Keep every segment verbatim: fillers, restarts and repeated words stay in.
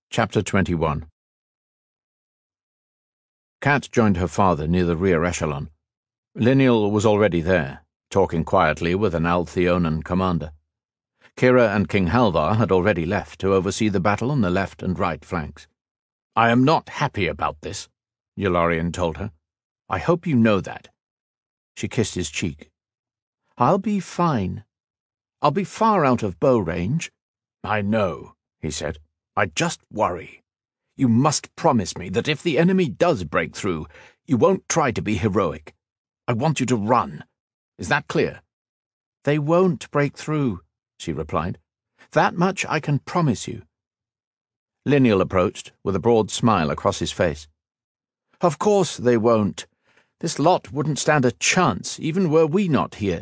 Chapter twenty-one. Kat joined her father near the rear echelon. Linial was already there, talking quietly with an Altheonan commander. Kira and King Halvar had already left to oversee the battle on the left and right flanks. "I am not happy about this," Yularion told her. "I hope you know that." She kissed his cheek. "I'll be fine. I'll be far out of bow range." "I know," he said. "I just worry. You must promise me that if the enemy does break through, you won't try to be heroic. I want you to run. Is that clear?" "They won't break through," she replied. "That much I can promise you." Linial approached, with a broad smile across his face. "Of course they won't. This lot wouldn't stand a chance, even were we not here."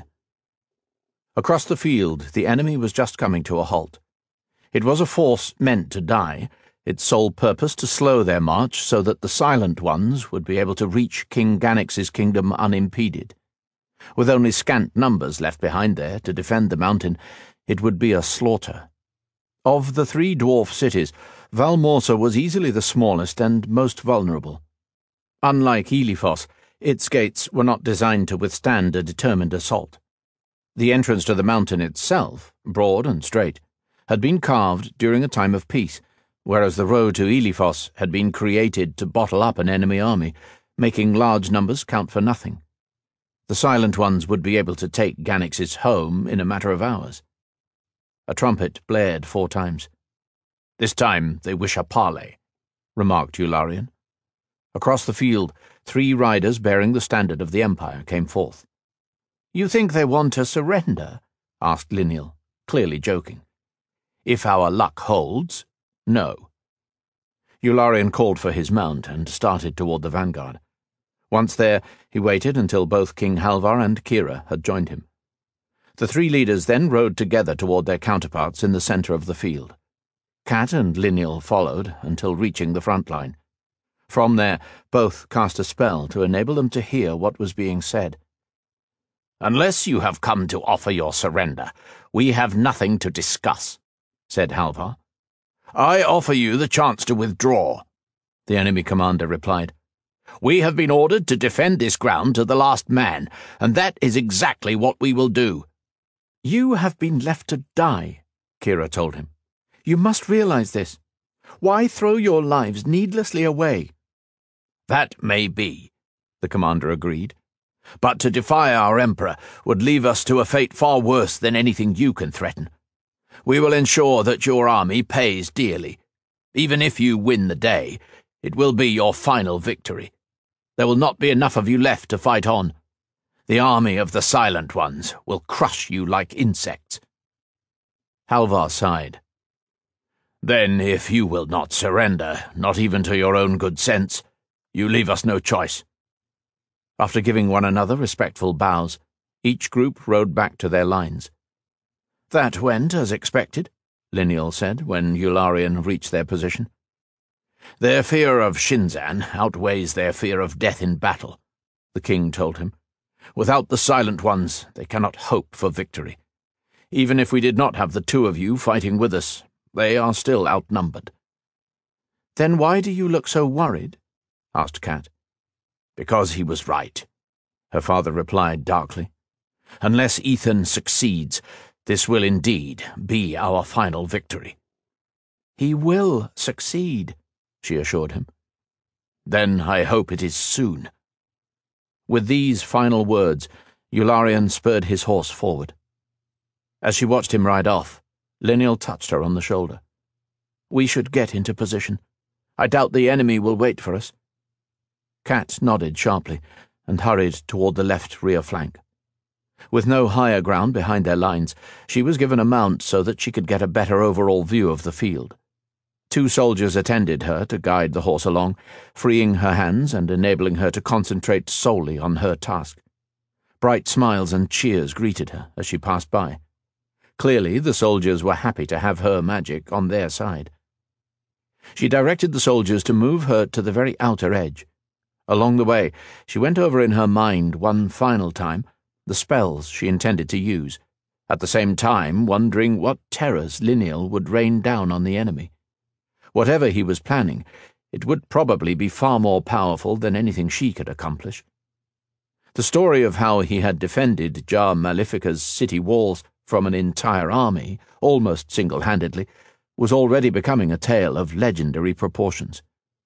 Across the field, the enemy was just coming to a halt. It was a force meant to die, its sole purpose to slow their march so that the Silent Ones would be able to reach King Ganix's kingdom unimpeded. With only scant numbers left behind there to defend the mountain, it would be a slaughter. Of the three dwarf cities, Val Morsa was easily the smallest and most vulnerable. Unlike Elifos, its gates were not designed to withstand a determined assault. The entrance to the mountain itself, broad and straight, had been carved during a time of peace, whereas the road to Elifos had been created to bottle up an enemy army, making large numbers count for nothing. The Silent Ones would be able to take Ganix's home in a matter of hours. A trumpet blared four times. "This time they wish a parley," remarked Yularion. Across the field, three riders bearing the standard of the Empire came forth. "You think they want to surrender?" asked Linial, clearly joking. "If our luck holds, no." Yularion called for his mount and started toward the vanguard. Once there, he waited until both King Halvar and Kira had joined him. The three leaders then rode together toward their counterparts in the center of the field. Kat and Linial followed until reaching the front line. From there, both cast a spell to enable them to hear what was being said. "Unless you have come to offer your surrender, we have nothing to discuss," said Halvar. "I offer you the chance to withdraw," the enemy commander replied. "We have been ordered to defend this ground to the last man, and that is exactly what we will do." "You have been left to die," Kira told him. "You must realize this. Why throw your lives needlessly away?" "That may be," the commander agreed. "But to defy our emperor would leave us to a fate far worse than anything you can threaten. We will ensure that your army pays dearly. Even if you win the day, it will be your final victory. There will not be enough of you left to fight on. The army of the Silent Ones will crush you like insects." Halvar sighed. "Then, if you will not surrender, not even to your own good sense, you leave us no choice." After giving one another respectful bows, each group rode back to their lines. "That went as expected," Linial said when Yularion reached their position. "Their fear of Shinzan outweighs their fear of death in battle," the king told him. "Without the Silent Ones, they cannot hope for victory. Even if we did not have the two of you fighting with us, they are still outnumbered." "Then why do you look so worried?" asked Kat. "Because he was right," her father replied darkly. "Unless Ethan succeeds, this will indeed be our final victory." "He will succeed," she assured him. "Then I hope it is soon." With these final words, Yularion spurred his horse forward. As she watched him ride off, Linial touched her on the shoulder. "We should get into position. I doubt the enemy will wait for us." Kat nodded sharply and hurried toward the left rear flank. With no higher ground behind their lines, she was given a mount so that she could get a better overall view of the field. Two soldiers attended her to guide the horse along, freeing her hands and enabling her to concentrate solely on her task. Bright smiles and cheers greeted her as she passed by. Clearly, the soldiers were happy to have her magic on their side. She directed the soldiers to move her to the very outer edge. Along the way, she went over in her mind one final time the spells she intended to use, at the same time wondering what terrors Linial would rain down on the enemy. Whatever he was planning, it would probably be far more powerful than anything she could accomplish. The story of how he had defended Jar Malefica's city walls from an entire army, almost single-handedly, was already becoming a tale of legendary proportions.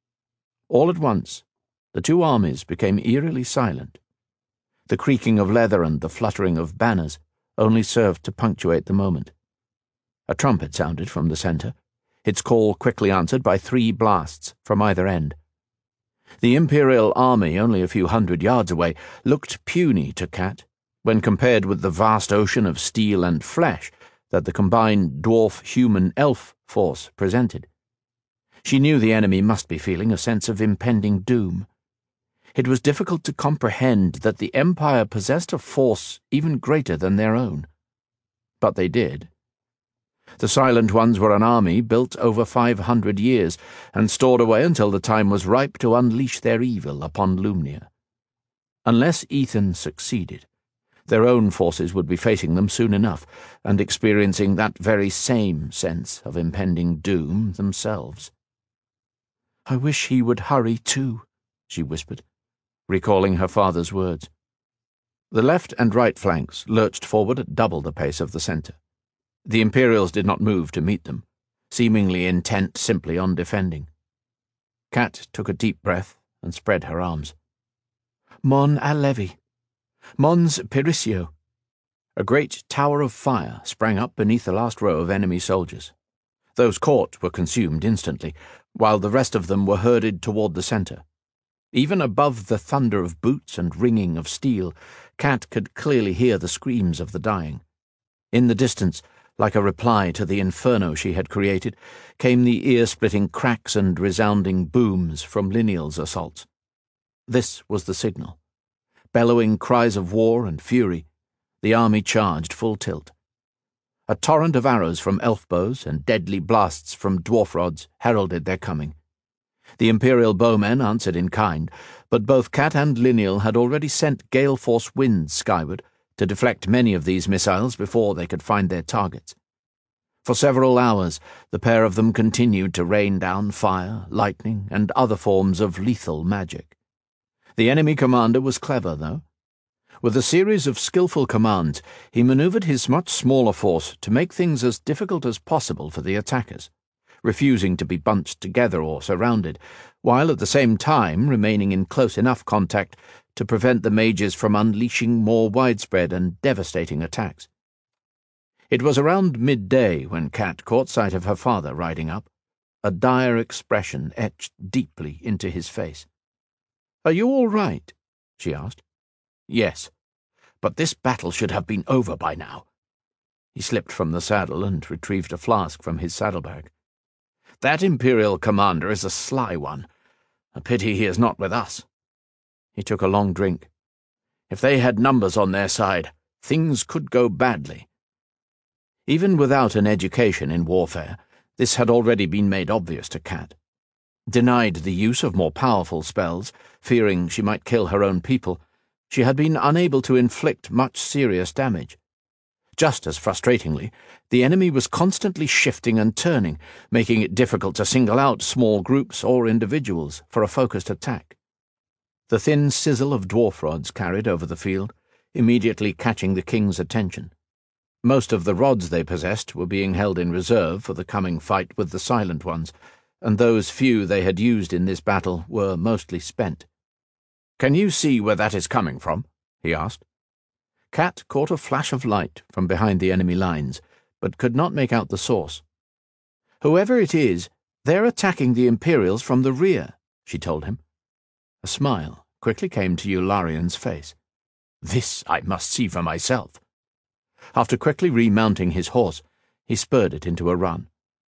All at once, the two armies became eerily silent. The creaking of leather and the fluttering of banners only served to punctuate the moment. A trumpet sounded from the centre, its call quickly answered by three blasts from either end. The Imperial army, only a few hundred yards away, looked puny to Kat when compared with the vast ocean of steel and flesh that the combined dwarf-human-elf force presented. She knew the enemy must be feeling a sense of impending doom. It was difficult to comprehend that the Empire possessed a force even greater than their own. But they did. The Silent Ones were an army built over five hundred years and stored away until the time was ripe to unleash their evil upon Lumnia. Unless Ethan succeeded, their own forces would be facing them soon enough and experiencing that very same sense of impending doom themselves. "I wish he would hurry too," she whispered, recalling her father's words. The left and right flanks lurched forward at double the pace of the centre. The Imperials did not move to meet them, seemingly intent simply on defending. Kat took a deep breath and spread her arms. "Mon Alevi. Mons Perissio." A great tower of fire sprang up beneath the last row of enemy soldiers. Those caught were consumed instantly, while the rest of them were herded toward the centre. Even above the thunder of boots and ringing of steel, Kat could clearly hear the screams of the dying. In the distance, like a reply to the inferno she had created, came the ear-splitting cracks and resounding booms from Lineal's assaults. This was the signal. Bellowing cries of war and fury, the army charged full tilt. A torrent of arrows from elf bows and deadly blasts from dwarf rods heralded their coming. The Imperial bowmen answered in kind, but both Kat and Lineal had already sent gale-force winds skyward to deflect many of these missiles before they could find their targets. For several hours, the pair of them continued to rain down fire, lightning, and other forms of lethal magic. The enemy commander was clever, though. With a series of skillful commands, he maneuvered his much smaller force to make things as difficult as possible for the attackers, refusing to be bunched together or surrounded, while at the same time remaining in close enough contact to prevent the mages from unleashing more widespread and devastating attacks. It was around midday when Kat caught sight of her father riding up, a dire expression etched deeply into his face. "Are you all right?" she asked. "Yes, but this battle should have been over by now." He slipped from the saddle and retrieved a flask from his saddlebag. "That Imperial commander is a sly one. A pity he is not with us." He took a long drink. If they had numbers on their side, things could go badly. Even without an education in warfare, this had already been made obvious to Kat. Denied the use of more powerful spells, fearing she might kill her own people, she had been unable to inflict much serious damage. Just as frustratingly, the enemy was constantly shifting and turning, making it difficult to single out small groups or individuals for a focused attack. The thin sizzle of dwarf rods carried over the field, immediately catching the king's attention. Most of the rods they possessed were being held in reserve for the coming fight with the Silent Ones, and those few they had used in this battle were mostly spent. "Can you see where that is coming from?" he asked. Kat caught a flash of light from behind the enemy lines, but could not make out the source. "Whoever it is, they're attacking the Imperials from the rear," she told him. A smile quickly came to Eularion's face. "This I must see for myself." After quickly remounting his horse, he spurred it into a run.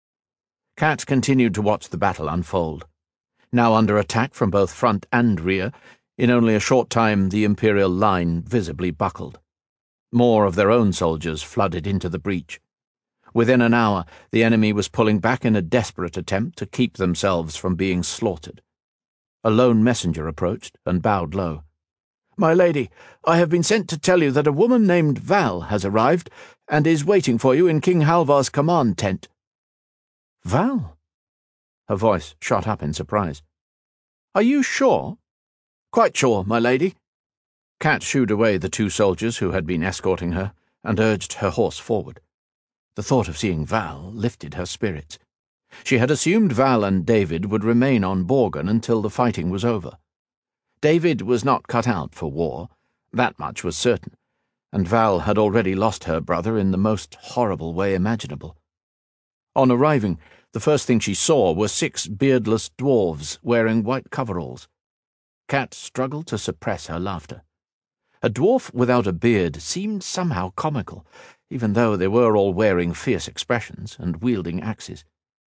Kat continued to watch the battle unfold. Now under attack from both front and rear, in only a short time the Imperial line visibly buckled. More of their own soldiers flooded into the breach. Within an hour, the enemy was pulling back in a desperate attempt to keep themselves from being slaughtered. A lone messenger approached and bowed low. "My lady, I have been sent to tell you that a woman named Val has arrived and is waiting for you in King Halvar's command tent." "Val?" Her voice shot up in surprise. "Are you sure?" "Quite sure, my lady." Cat shooed away the two soldiers who had been escorting her and urged her horse forward. The thought of seeing Val lifted her spirits. She had assumed Val and David would remain on Borgen until the fighting was over. David was not cut out for war, that much was certain, and Val had already lost her brother in the most horrible way imaginable. On arriving, the first thing she saw were six beardless dwarves wearing white coveralls. Cat struggled to suppress her laughter. A dwarf without a beard seemed somehow comical, even though they were all wearing fierce expressions and wielding axes.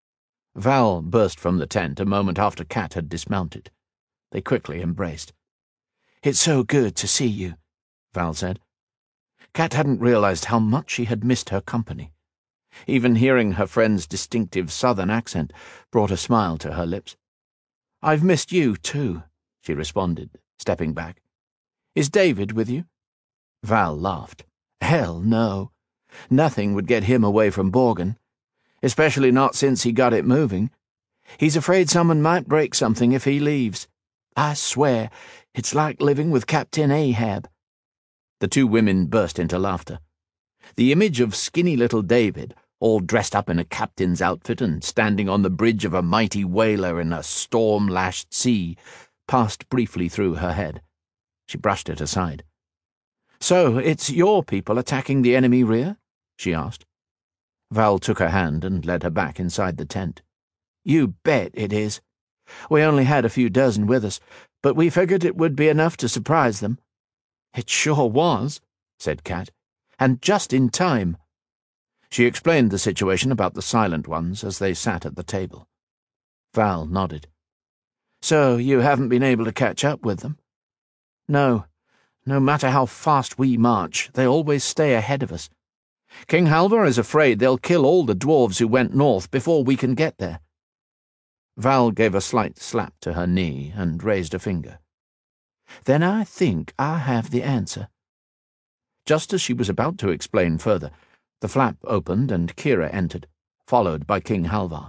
Val burst from the tent a moment after Cat had dismounted. They quickly embraced. "It's so good to see you," Val said. Cat hadn't realized how much she had missed her company. Even hearing her friend's distinctive southern accent brought a smile to her lips. "I've missed you, too," she responded, stepping back. "Is David with you?" Val laughed. "Hell, no. Nothing would get him away from Borgen, especially not since he got it moving. He's afraid someone might break something if he leaves. I swear, it's like living with Captain Ahab." The two women burst into laughter. The image of skinny little David, all dressed up in a captain's outfit and standing on the bridge of a mighty whaler in a storm-lashed sea, passed briefly through her head. She brushed it aside. "So it's your people attacking the enemy rear?" she asked. Val took her hand and led her back inside the tent. "You bet it is. We only had a few dozen with us, but we figured it would be enough to surprise them." "It sure was," said Cat, "and just in time." She explained the situation about the Silent Ones as they sat at the table. Val nodded. "So you haven't been able to catch up with them?" "No. No matter how fast we march, they always stay ahead of us. King Halvar is afraid they'll kill all the dwarves who went north before we can get there." Val gave a slight slap to her knee and raised a finger. "Then I think I have the answer." Just as she was about to explain further, the flap opened and Kira entered, followed by King Halvar.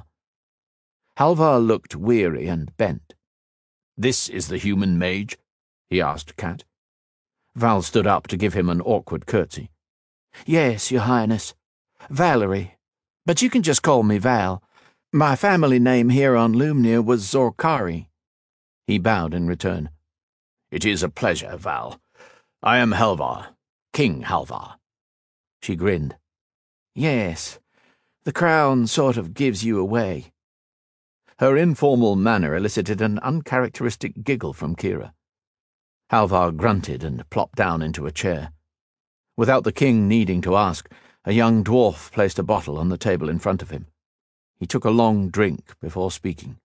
Halvar looked weary and bent. "This is the human mage?" he asked Cat. Val stood up to give him an awkward curtsy. "Yes, Your Highness. Valerie. But you can just call me Val. My family name here on Lumnir was Zorkari." He bowed in return. "It is a pleasure, Val. I am Halvar, King Halvar." She grinned. "Yes, the crown sort of gives you away." Her informal manner elicited an uncharacteristic giggle from Kira. Halvar grunted and plopped down into a chair. Without the king needing to ask, a young dwarf placed a bottle on the table in front of him. He took a long drink before speaking.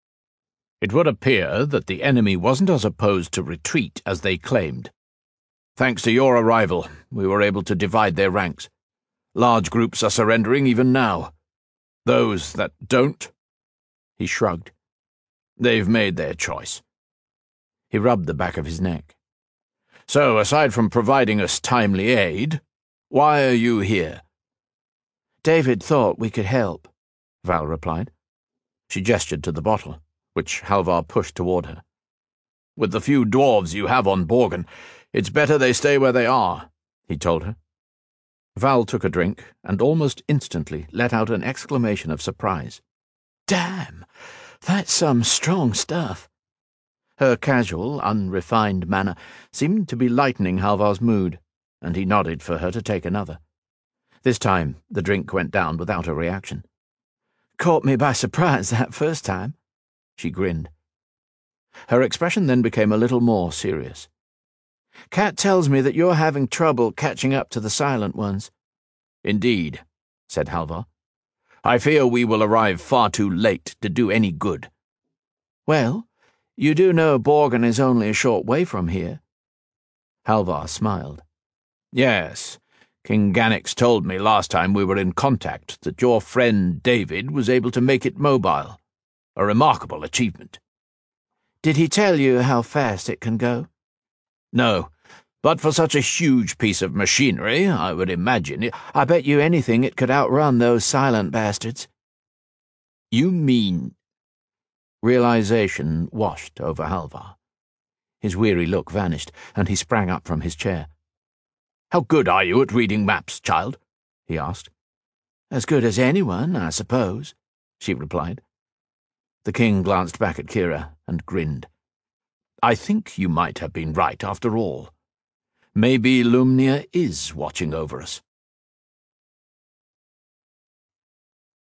"It would appear that the enemy wasn't as opposed to retreat as they claimed. Thanks to your arrival, we were able to divide their ranks. Large groups are surrendering even now. Those that don't," he shrugged, "they've made their choice." He rubbed the back of his neck. "So, aside from providing us timely aid, why are you here?" "David thought we could help," Val replied. She gestured to the bottle, which Halvar pushed toward her. "With the few dwarves you have on Borgen, it's better they stay where they are," he told her. Val took a drink and almost instantly let out an exclamation of surprise. "Damn, that's some strong stuff." Her casual, unrefined manner seemed to be lightening Halvar's mood, and he nodded for her to take another. This time the drink went down without a reaction. "Caught me by surprise that first time," she grinned. Her expression then became a little more serious. "Cat tells me that you're having trouble catching up to the Silent Ones." "Indeed," said Halvar. "I fear we will arrive far too late to do any good." "Well, you do know Borgen is only a short way from here." Halvar smiled. "Yes, King Ganix told me last time we were in contact that your friend David was able to make it mobile. A remarkable achievement." "Did he tell you how fast it can go?" "No, but for such a huge piece of machinery, I would imagine it—" "I bet you anything it could outrun those silent bastards." "You mean—" Realization washed over Halvar. His weary look vanished, and he sprang up from his chair. "How good are you at reading maps, child?" he asked. "As good as anyone, I suppose," she replied. The king glanced back at Kira and grinned. "I think you might have been right after all. Maybe Lumnia is watching over us."